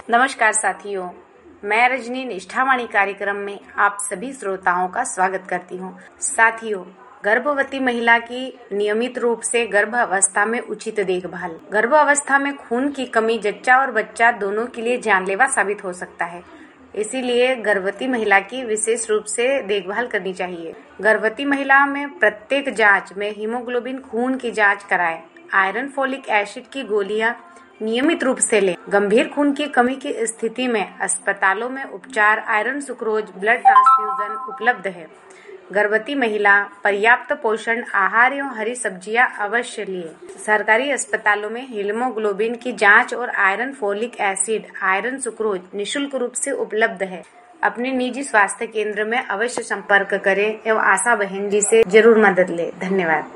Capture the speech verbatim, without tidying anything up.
नमस्कार साथियों, मैं रजनी निष्ठावाणी कार्यक्रम में आप सभी श्रोताओं का स्वागत करती हूं। साथियों, गर्भवती महिला की नियमित रूप से गर्भ अवस्था में उचित देखभाल। गर्भ अवस्था में खून की कमी जच्चा और बच्चा दोनों के लिए जानलेवा साबित हो सकता है, इसीलिए गर्भवती महिला की विशेष रूप से देखभाल करनी चाहिए। गर्भवती महिला में प्रत्येक जांच में हीमोग्लोबिन खून की जांच कराएं। आयरन फोलिक एसिड की गोलियां नियमित रूप से लें। गंभीर खून की कमी की स्थिति में अस्पतालों में उपचार आयरन सुक्रोज ब्लड ट्रांसफ्यूजन उपलब्ध है। गर्भवती महिला पर्याप्त पोषण आहार एवं हरी सब्जियां अवश्य लिए। सरकारी अस्पतालों में हीमोग्लोबिन की जांच और iron folic acid iron sucrose निःशुल्क रूप से उपलब्ध है। अपने निजी स्वास्थ्य केंद्र में अवश्य संपर्क करें एवं आशा बहन जी से जरूर मदद लें। धन्यवाद।